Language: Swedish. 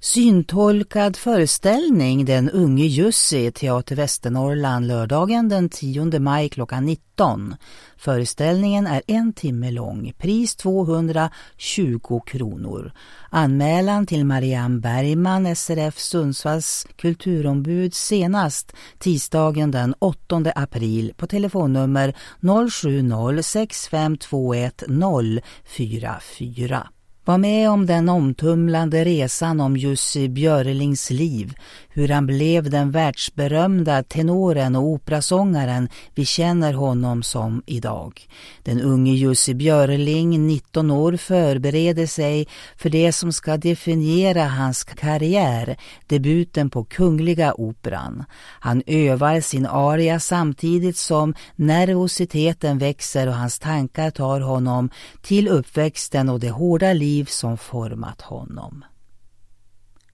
Syntolkad föreställning Den unge Jussi, Teater Västernorrland, lördagen den 10 maj klockan 19. Föreställningen är 1 timme lång, pris 220 kronor. Anmälan till Marianne Bergman, SRF Sundsvalls kulturombud, senast tisdagen den 8 april på telefonnummer 070 6521 044. Var med om den omtumlande resan om Jussi Björlings liv, hur han blev den världsberömda tenoren och operasångaren vi känner honom som idag. Den unge Jussi Björling, 19 år, förbereder sig för det som ska definiera hans karriär, debuten på Kungliga Operan. Han övar sin aria samtidigt som nervositeten växer och hans tankar tar honom till uppväxten och det hårda liv som format honom.